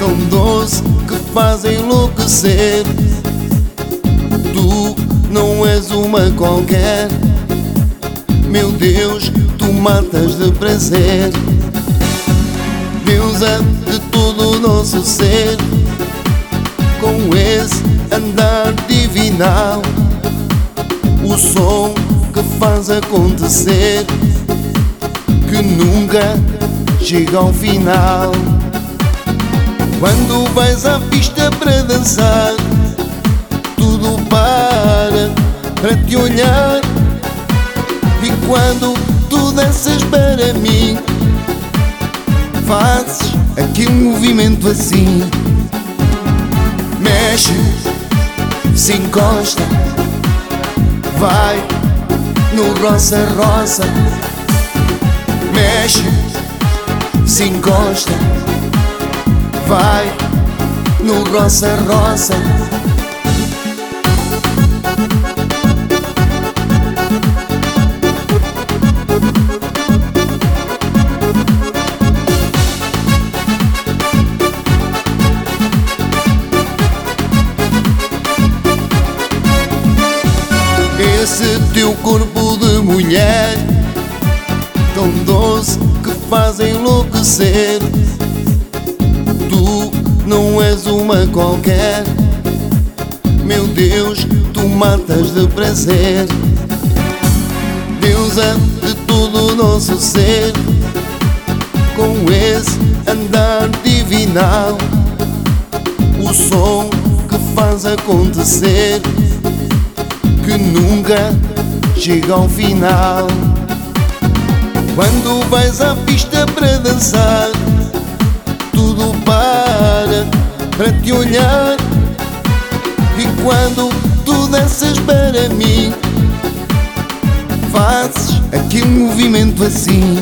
tão doce que faz enlouquecer. Tu não és uma qualquer, meu Deus, tu matas de prazer. Deusa de todo o nosso ser, com esse andar divinal, o som que faz acontecer, que nunca chega ao final. Quando vais à pista para dançar, tudo para te olhar. E quando tu danças para mim, fazes aquele movimento assim. Mexe, se encosta, vai no roça-roça. Mexe, se encosta, vai no roça-roça. Esse teu corpo de mulher, tão doce que faz enlouquecer. Tu não és uma qualquer, meu Deus, tu matas de prazer. Deusa de todo o nosso ser, com esse andar divinal, o som que faz acontecer, que nunca chega ao final. Quando vais à pista para dançar, tudo para te olhar. E quando tu danças para mim, fazes aquele movimento assim.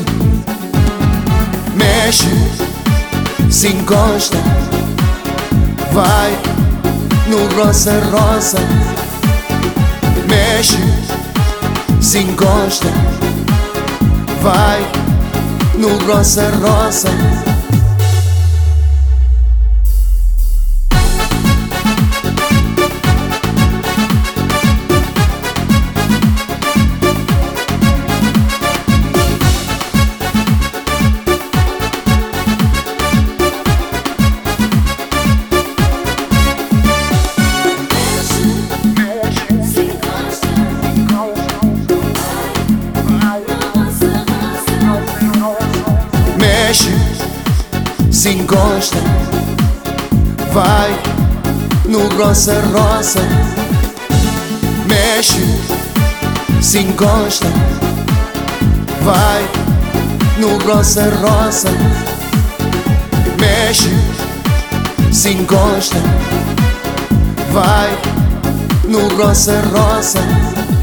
Mexe, se encosta, vai no roça-roça. Mexe, se encosta, vai no roça-roça. Mexe, se encosta, vai no roça-roça. Mexe, se encosta, vai no roça-roça. Mexe, se encosta, vai no roça-roça.